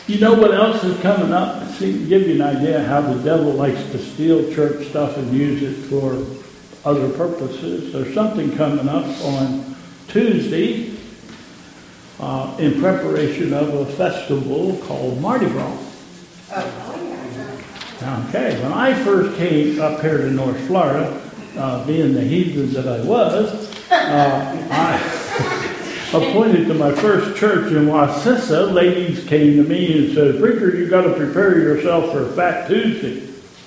You know what else is coming up? See, to give you an idea how the devil likes to steal church stuff and use it for other purposes. There's something coming up on Tuesday in preparation of a festival called Mardi Gras. Okay, when I first came up here to North Florida, being the heathen that I was, I appointed to my first church in Wassissa. Ladies came to me and said, "Preacher, you got to prepare yourself for Fat Tuesday."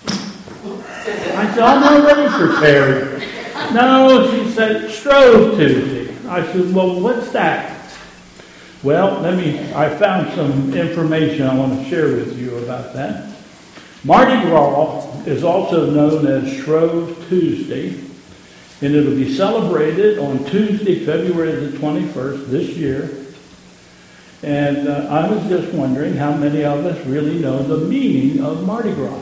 I said, "I'm already prepared." "No," she said, "Shrove Tuesday." I said, "Well, what's that?" Well, I found some information I want to share with you about that. Mardi Gras is also known as Shrove Tuesday, and it'll be celebrated on Tuesday, February the 21st this year. And I was just wondering how many of us really know the meaning of Mardi Gras.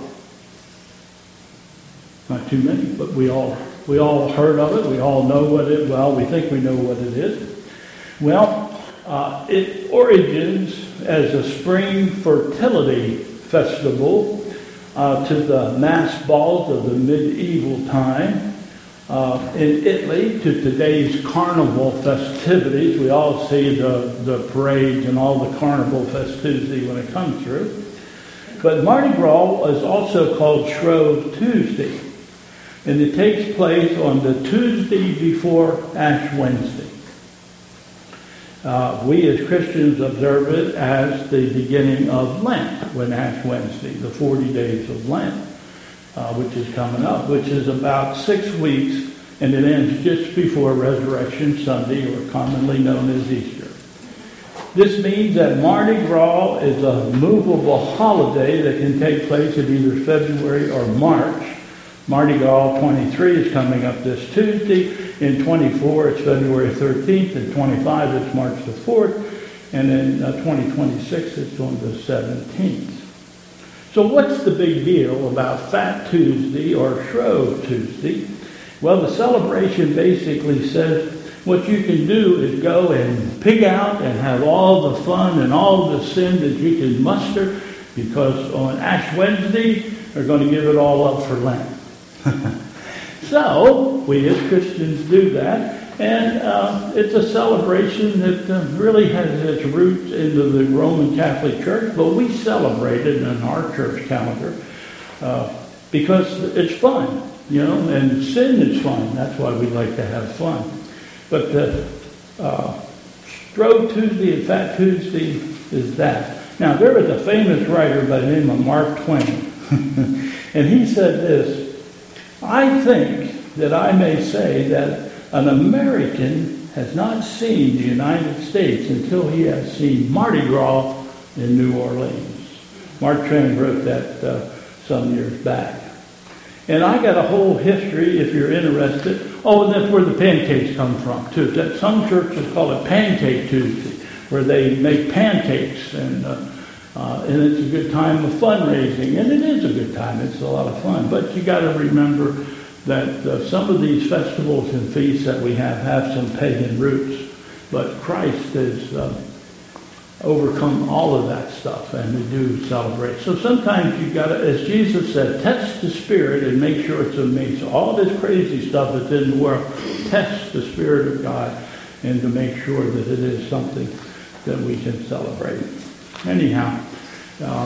Not too many, but we all heard of it. We all know we think we know what it is. Well, it origins as a spring fertility festival to the mass balls of the medieval time. In Italy, to today's carnival festivities. We all see the parades and all the carnival festivity when it comes through. But Mardi Gras is also called Shrove Tuesday. And it takes place on the Tuesday before Ash Wednesday. We as Christians observe it as the beginning of Lent, when Ash Wednesday, the 40 days of Lent, which is coming up, which is about 6 weeks, and it ends just before Resurrection Sunday, or commonly known as Easter. This means that Mardi Gras is a movable holiday that can take place in either February or March. Mardi Gras 23 is coming up this Tuesday. In 24, it's February 13th. In 25, it's March the 4th. And in 2026, it's on the 17th. So what's the big deal about Fat Tuesday or Shrove Tuesday? Well, the celebration basically says what you can do is go and pig out and have all the fun and all the sin that you can muster, because on Ash Wednesday, they're going to give it all up for Lent. So, we as Christians do that, and it's a celebration that really has its roots into the Roman Catholic Church, but we celebrate it in our church calendar because it's fun, and sin is fun. That's why we like to have fun. But Shrove Tuesday and Fat Tuesday is that. Now, there was a famous writer by the name of Mark Twain, and he said this: "I think that I may say that an American has not seen the United States until he has seen Mardi Gras in New Orleans." Mark Twain wrote that some years back. And I got a whole history, if you're interested. Oh, and that's where the pancakes come from, too. That some churches call it Pancake Tuesday, where they make pancakes, and it's a good time of fundraising. And it is a good time. It's a lot of fun. But you got to remember that some of these festivals and feasts that we have some pagan roots. But Christ has overcome all of that stuff, and we do celebrate. So sometimes you got to, as Jesus said, test the Spirit and make sure it's of me. So all this crazy stuff that's in the world, test the Spirit of God, and to make sure that it is something that we can celebrate. Anyhow,